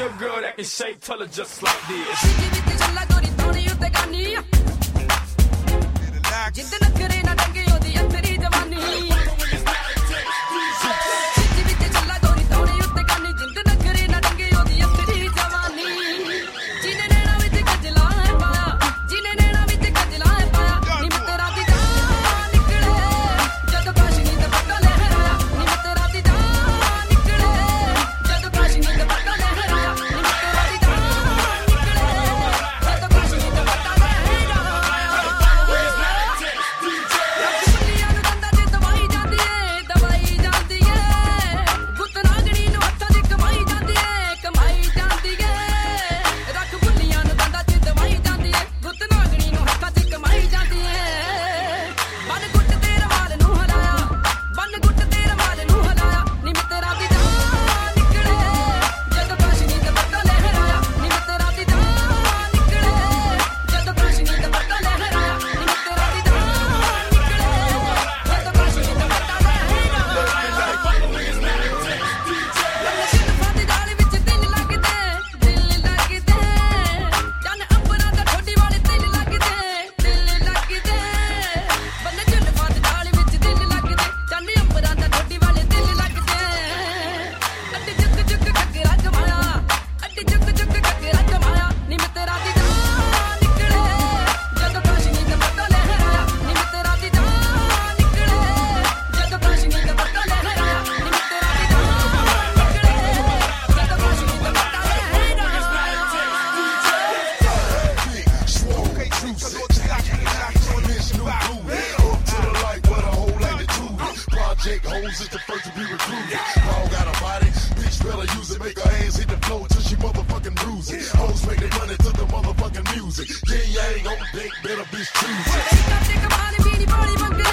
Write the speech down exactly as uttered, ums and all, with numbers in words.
a girl that can shake, tell her just like this. ਜਿੱਦ ਨਖਰੇ ਨਾ ਡੰਗੇ ਉਹਦੀ ਅੰਤਰੀ ਜਵਾਨੀ ਸਿੱਧੀ ਵਿੱਚ ਚੱਲਾ ਗੋਰੀ ਤੌਣੇ ਉੱਤੇ ਕਾਨੀ ਜਿੰਦ ਨਖਰੇ ਨਾ ਡੰਗੇ ਉਹਦੀ ਅੰਤਰੀ ਜਵਾਨੀ ਜਿਹਨੇ ਨੈਣਾ ਵਿੱਚ ਗਜਲਾ ਹੈ ਪਾਇਆ ਜਿਹਨੇ ਨੈਣਾ ਵਿੱਚ ਗਜਲਾ ਹੈ ਪਾਇਆ ਨੀ ਮੈਂ ਤੇਰਾ ਦੀ ਜਾਨ ਨਿਕਲੇ ਜਦ ਕਾਸ਼ਨੀ ਦਾ ਪੱਕਾ ਲਹਿਰਾਇਆ ਨੀ ਮੈਂ ਤੇਰਾ ਦੀ ਜਾਨ ਨਿਕਲੇ ਜਦ ਕਾਸ਼ਨੀ ਦਾ ਪੱਕਾ ਲਹਿਰਾਇਆ ਨੀ ਮੈਂ ਤੇਰਾ ਦੀ ਜਾਨ ਨਿਕਲੇ ਜਦ ਕਾਸ਼ਨੀ ਦਾ ਪੱਕਾ ਲਹਿਰਾਇਆ Better bitch choose it.